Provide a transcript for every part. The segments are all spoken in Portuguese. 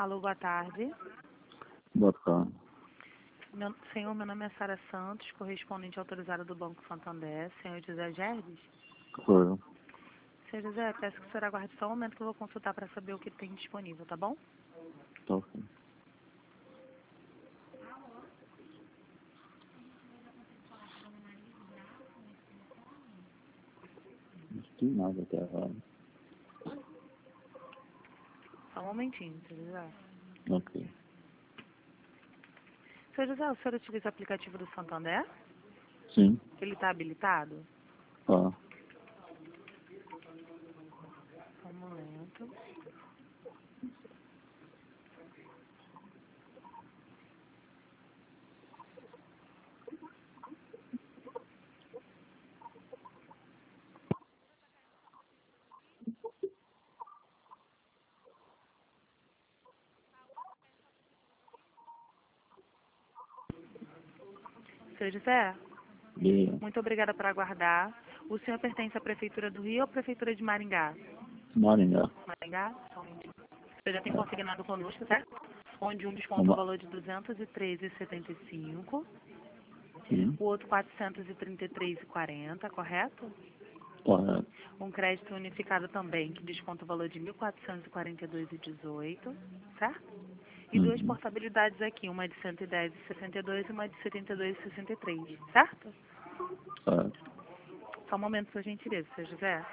Alô, boa tarde. Boa tarde. Senhor, meu nome é Sara Santos, correspondente autorizada do Banco Santander. Senhor José Gerdes? Sou eu. Senhor José, peço que o senhor aguarde só um momento que eu vou consultar para saber o que tem disponível, tá bom? Tá ok. Não tem nada até agora. Só um momentinho, senhor José. Ok. Senhor José, o senhor utiliza o aplicativo do Santander? Sim. Ele está habilitado? Tá. Só um momento. Senhor José, E muito obrigada por aguardar. O senhor pertence à Prefeitura do Rio ou à Prefeitura de Maringá? Maringá. Maringá? Só um momentinho. O senhor já tem consignado conosco, certo? Onde um desconta o Uma... valor de R$ 213,75, Sim. o outro R$ 433,40, correto? Correto. Um crédito unificado também, que desconta o valor de R$ 1.442,18, certo? E duas Uhum. portabilidades aqui, uma de R$ 110,62 e uma de R$ 72,63, certo? Certo. Só um momento, por gentileza, seu José.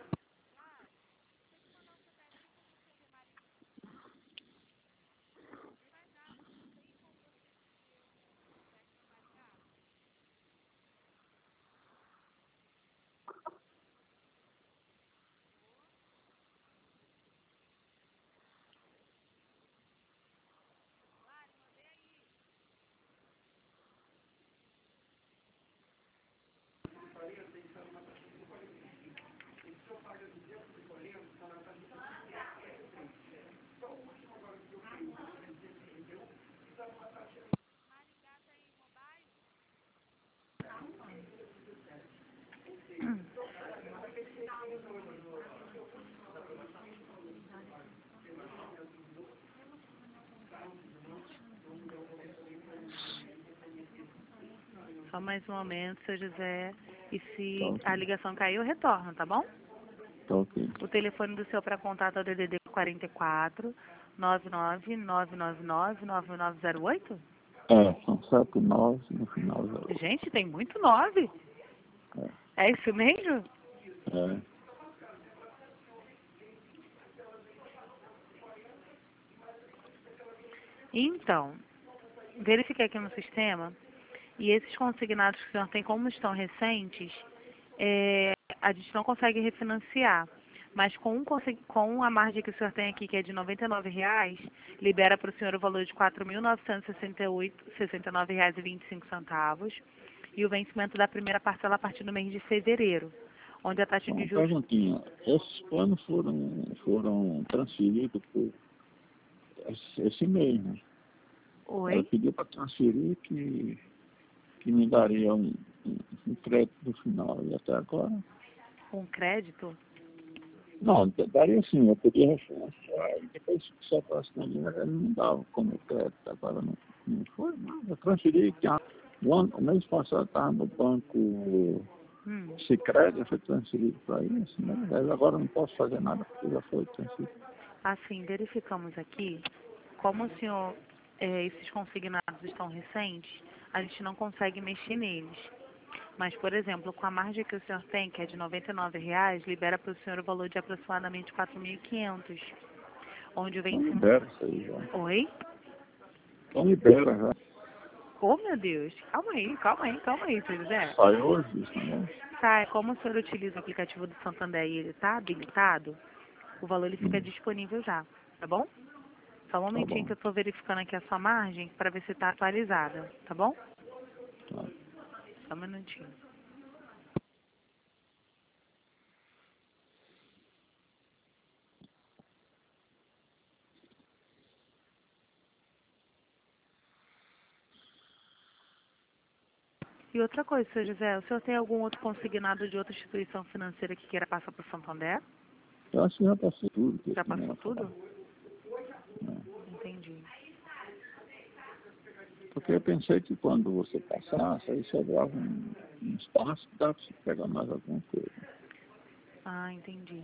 Só mais um momento, seu José. E Tá se a ok. ligação cair, eu retorno, tá bom? Tá ok. O telefone do seu para contato é o DDD 44 99999 9908? São 7 9 no final da outra. Gente, tem muito 9. É. É isso mesmo? É. Então, verifiquei aqui no sistema e esses consignados que o senhor tem, como estão recentes, a gente não consegue refinanciar. Mas com a margem que o senhor tem aqui, que é de R$ 99,00, libera para o senhor o valor de R$ 4.968,69,25 e o vencimento da primeira parcela a partir do mês de fevereiro, onde a taxa Só de uma juros... perguntinha. Esses planos foram transferidos por esse mês, né? Ela Oi? pediu para transferir que me daria um crédito no final. E até agora. Um crédito? Não, daria sim, eu podia refinanciar e depois que só próximo dinheiro ele não dava como crédito, agora não foi nada. Eu transferi que o mês passado estava no banco Sicredi, foi transferido para isso, né? Mas agora não posso fazer nada porque já foi transferido. Assim, verificamos aqui, como o senhor, esses consignados estão recentes, a gente não consegue mexer neles. Mas, por exemplo, com a margem que o senhor tem, que é de R$ 99,00, libera para o senhor o valor de aproximadamente 4.500, onde o Então vencimento... libera isso aí já. Oi? Então libera já. Oh, meu Deus. Calma aí, seu José. Sai hoje isso, né? Tá, como o senhor utiliza o aplicativo do Santander e ele está habilitado, o valor ele fica Hum, disponível já, tá bom? Só um tá momentinho bom. que eu estou verificando aqui a sua margem para ver se está atualizada, tá bom? Tá. Só um minutinho. E outra coisa, seu José, o senhor tem algum outro consignado de outra instituição financeira que queira passar para o Santander? Eu acho que já passou tudo que Já esse passou menino tudo? falou. Né? Entendi. porque eu pensei que quando você passasse, aí sobrava um espaço que dá para você pegar mais alguma coisa. Ah, entendi.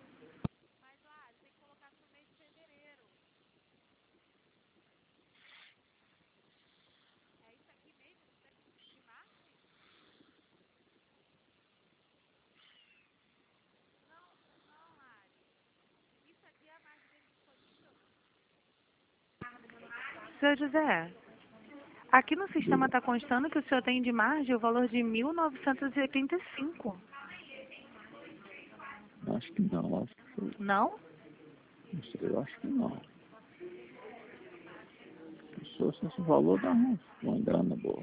Seu José, aqui no sistema Diga. está constando que o senhor tem de margem o valor de 1.985. Acho que não, acho que foi. Não? Não sei, eu acho que não. Se fosse esse valor, dá uma grana boa.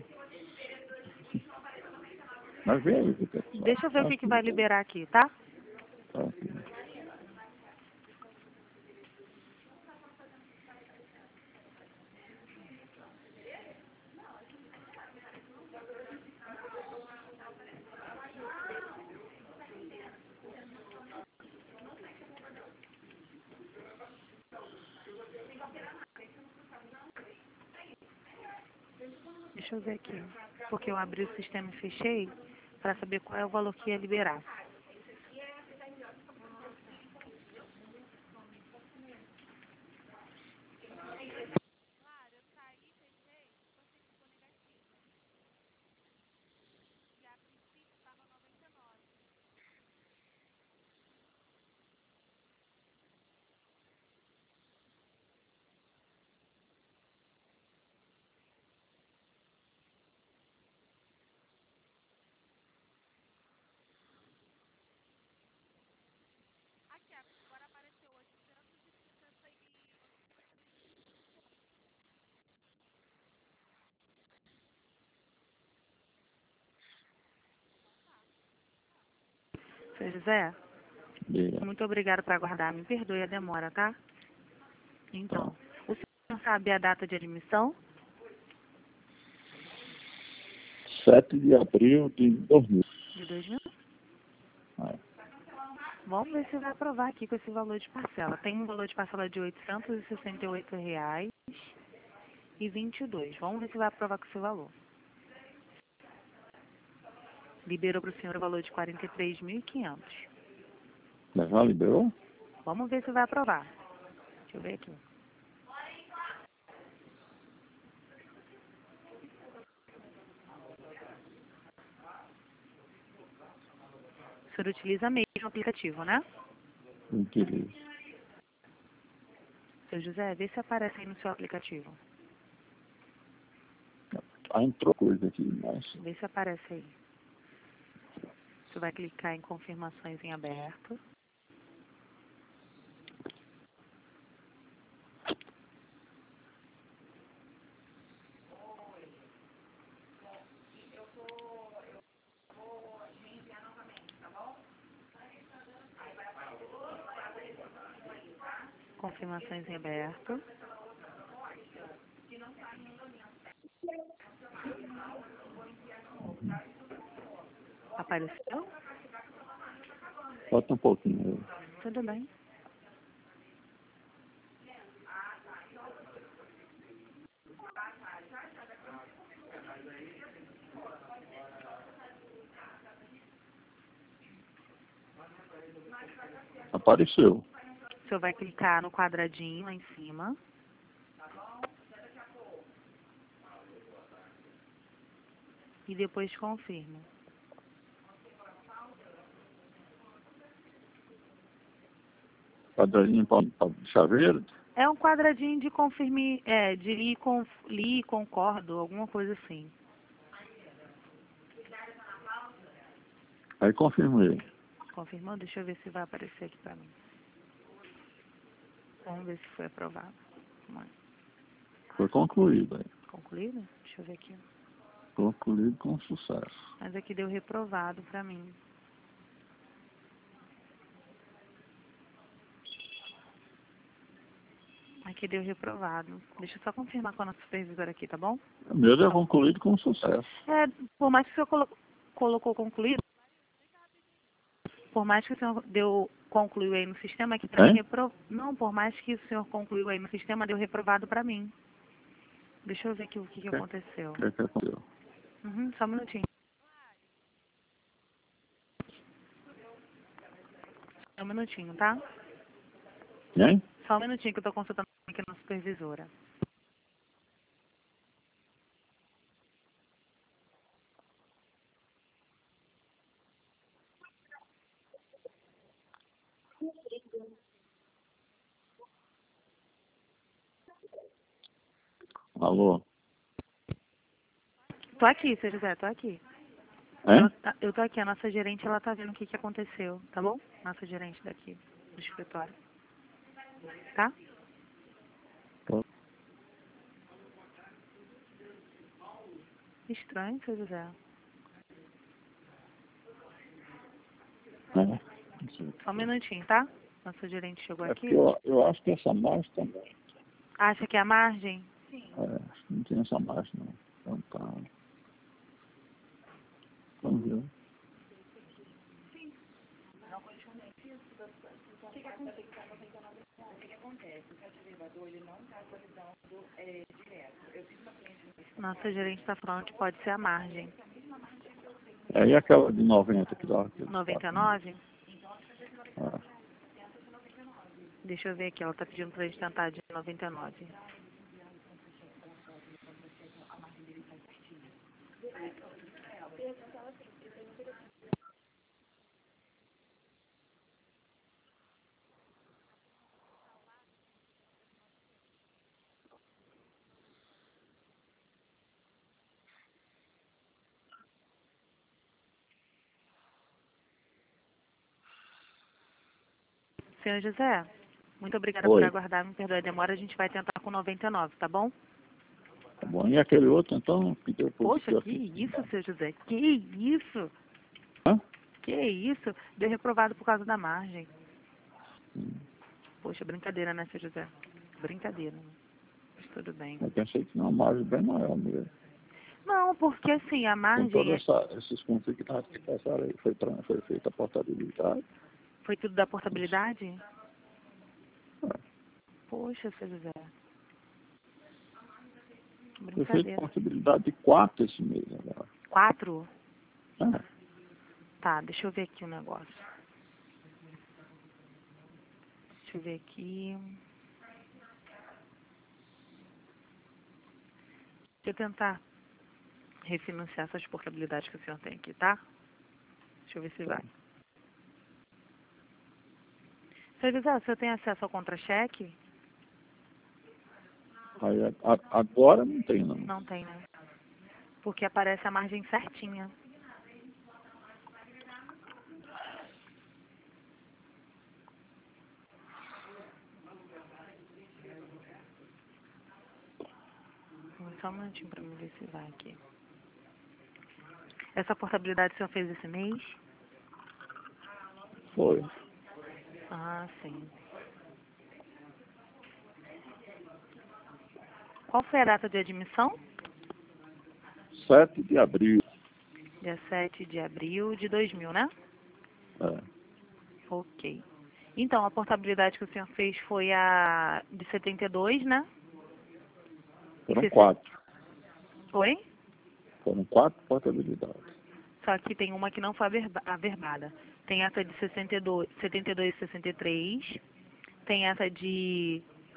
Mas vê aí o que é que Deixa eu ver o faz. que Acho que que vai liberar aqui, tá? tá aqui. Deixa eu ver aqui. Porque eu abri o sistema e fechei para saber qual é o valor que ia liberar. Seu José, Diga. muito obrigado por aguardar. Me perdoe a demora, tá? Tá. Então, o senhor sabe a data de admissão? 7 de abril de 2000. De 2000? É. Vamos ver se vai aprovar aqui com esse valor de parcela. Tem um valor de parcela de R$ 868,22. Vamos ver se vai aprovar com esse valor. Liberou para o senhor o valor de 43.500. Mas já liberou? Vamos ver se vai aprovar. Deixa eu ver aqui. O senhor utiliza mesmo o aplicativo, né? Utilizo. Seu José, vê se aparece aí no seu aplicativo. Ah, entrou coisa aqui, mas Vê se aparece aí. Você vai clicar em confirmações em aberto. Confirmações em aberto. Apareceu? falta um pouquinho. Tudo bem. Apareceu. O senhor vai clicar no quadradinho lá em cima. E depois confirma. Quadradinho para chaveiro. É um quadradinho de confirme, de li, concordo, alguma coisa assim. Aí confirmei. Confirmou? Deixa eu ver se vai aparecer aqui pra mim. Vamos ver se foi aprovado. Vamos lá. Foi concluído. Aí. Concluído? Deixa eu ver aqui. Concluído com sucesso. Mas aqui deu reprovado pra mim. Aqui deu reprovado. Deixa eu só confirmar com a nossa supervisora aqui, tá bom? O meu é concluído com sucesso. Por mais que o senhor colocou concluído, por mais que o senhor concluiu aí no sistema, aqui pra mim Hein? Não, por mais que o senhor concluiu aí no sistema, deu reprovado pra mim. Deixa eu ver aqui o que aconteceu. O que aconteceu? Só um minutinho. Só um minutinho, tá? Hein? Só um minutinho que eu tô consultando aqui na supervisora. Alô? Tô aqui, seu José, tô aqui. Hein? Eu tô aqui, a nossa gerente, ela tá vendo o que aconteceu, tá bom? Nossa gerente daqui, do escritório. Tá? Estranho, seu José. É. Só um minutinho, tá? Nossa gerente chegou É aqui. porque eu acho que essa marcha também. Acha que é a margem? Acho que não tem essa marcha, não. Então tá. Vamos ver. Nossa gerente tá falando que pode ser a margem. E aquela de 90 que dá? 99? Ah, Deixa eu ver aqui, ela tá pedindo pra gente tentar de 99. Senhor José, muito obrigada por oi. aguardar, me perdoe a demora, a gente vai tentar com 99, tá bom? Tá bom. E aquele outro, então, que depois Poxa, que eu que fiz. isso, seu José, que isso? Hã? Que isso? Deu reprovado por causa da margem. Hum. Poxa, brincadeira, né, seu José? Brincadeira, né? Mas tudo bem. Eu pensei que tinha uma margem bem maior mesmo. Não, porque assim, a Com margem todos esses consignados que passaram aí, foi feita a portabilidade. foi tudo da portabilidade? É. Poxa, seu José. Foi feita a Brincadeira. portabilidade de 4 esse mês agora. 4? É. Tá, deixa eu ver aqui o negócio. Deixa eu ver aqui. Deixa eu tentar refinanciar essas portabilidades que o senhor tem aqui, tá? Deixa eu ver se vai. Seu José, o senhor tem acesso ao contra-cheque? Aí, agora não tem, não. Não tem, né? Porque aparece a margem certinha. Só um minutinho pra mim ver se vai aqui. Essa portabilidade o senhor fez esse mês? Foi. Ah, sim. Qual foi a data de admissão? 7 de abril. Dia 7 de abril de 2000, né? É. Ok. Então, a portabilidade que o senhor fez foi a de 72, né? Foram Sesse- 4. Oi? Foram 4 portabilidades. Só que tem uma que não foi averbada. Tem essa de 62, 72 e 63. Tem essa de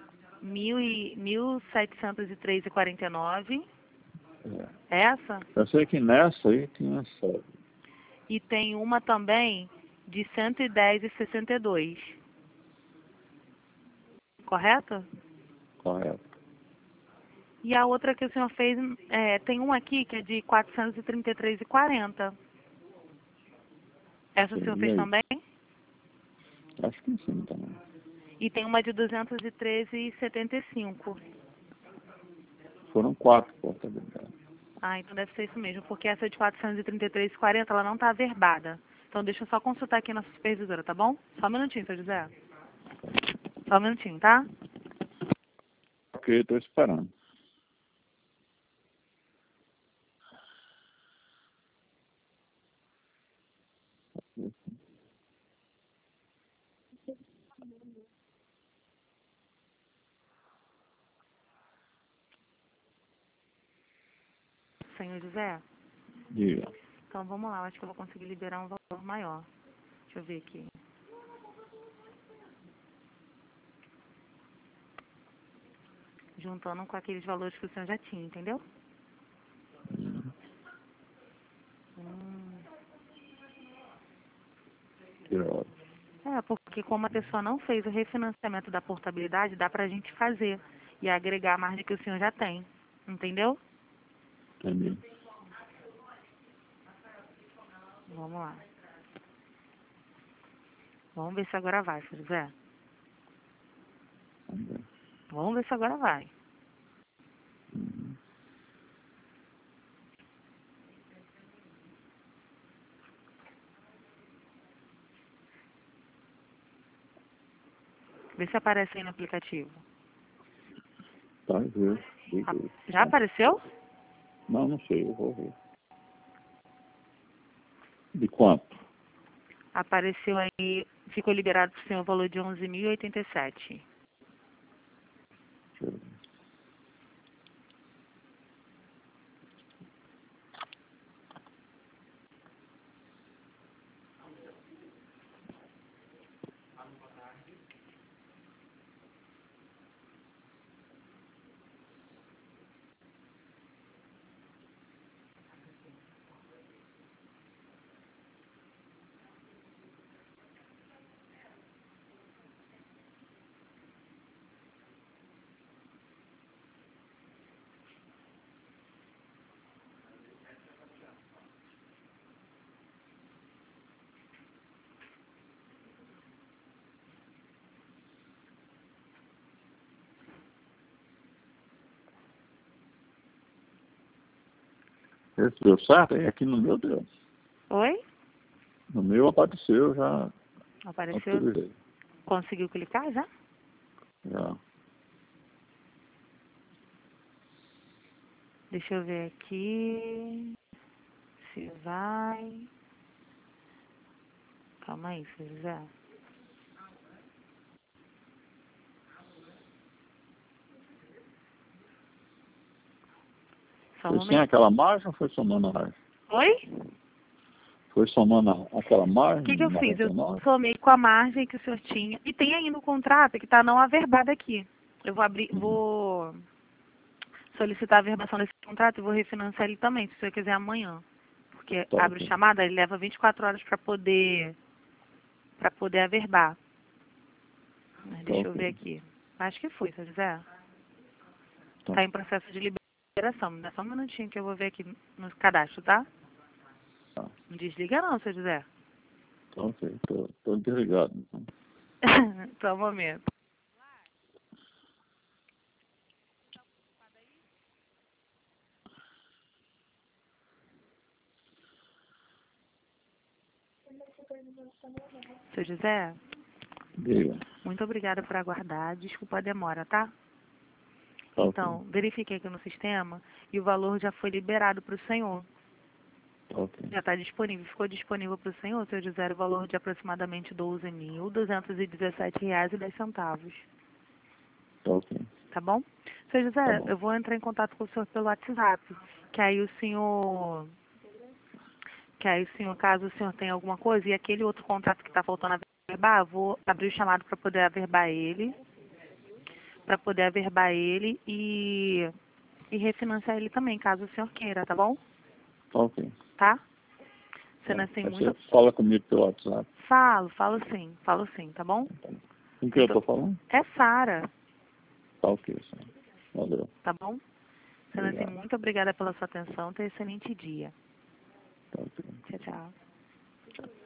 1703,49. É. Essa. Eu sei que nessa aí tinha 7. E tem uma também de 110,62. Correto? Correto. E a outra que o senhor fez, tem uma aqui que é de 433,40. Essa o Sim, senhor e fez aí? também? Acho que sim também. E tem uma de 213,75. Foram 4 portabilidades. Ah, então deve ser isso mesmo, porque essa de 433,40, ela não está averbada. Então deixa eu só consultar aqui na supervisora, tá bom? Só um minutinho, seu José. Só um minutinho, tá? Ok, estou esperando. senhor José? Diga. Então vamos lá, eu acho que eu vou conseguir liberar um valor maior. Deixa eu ver aqui. Juntando com aqueles valores que o senhor já tinha, entendeu? Hum. Que ótimo. Porque como a pessoa não fez o refinanciamento da portabilidade, dá pra gente fazer e agregar a margem que o senhor já tem. Entendeu? Entendi. Vamos lá. Vamos ver se agora vai, senhor José. Vamos ver. Vamos ver se agora vai. Vê se aparece aí no aplicativo. Tá, viu? Já apareceu? Não, não sei, eu vou ver. De quanto? Apareceu aí, ficou liberado para o senhor o valor de 11.087. Deixa eu ver. Esse deu certo? Aqui no meu deu. Oi? No meu apareceu, já Apareceu? autorizei. Conseguiu clicar já? Já. Deixa eu ver aqui. Se vai. Calma aí, senhor José. Só um Foi sem momento. aquela margem ou foi somando a margem? Oi? Foi somando aquela O margem que de eu fiz? Eu 99? somei com a margem que o senhor tinha. E tem ainda o contrato que está não averbado aqui. Eu vou abrir, vou solicitar a averbação desse contrato e vou refinanciar ele também, se o senhor quiser amanhã. Porque Tá abre o ok. chamada, ele leva 24 horas para poder averbar. Mas Tá deixa eu ok. ver aqui. Acho que foi, senhor José. Tá. Está em processo de liberação. Me dá só um minutinho que eu vou ver aqui no cadastro, tá? Tá. Não desliga não, senhor José. Tá ok. Tô desligado. Então. Só um momento. Seu José, Diga. muito obrigada por aguardar. Desculpa a demora, tá? Tá ok. Então, verifiquei aqui no sistema e o valor já foi liberado para o senhor. Tá ok. Já está disponível. Ficou disponível para o senhor, seu José, o valor de aproximadamente R$ 12.217,10. Tá ok. Tá bom? Seu Tá José, bom. eu vou entrar em contato com o senhor pelo WhatsApp. Que aí o senhor... caso o senhor tenha alguma coisa, e aquele outro contrato que está faltando averbar, eu vou abrir o chamado para poder averbar ele. E refinanciar ele também, caso o senhor queira, tá bom? Tá ok. Tá? Sendo Tá. assim, Aí muito... você fala comigo pelo WhatsApp. falo sim, tá bom? Com quem eu Muito... tô falando? É Sara, Tá ok, sim. Valeu. tá bom? Sendo assim, Obrigado. muito obrigada pela sua atenção, tenha um excelente dia. Tá ok. Tchau, tchau. Tchau.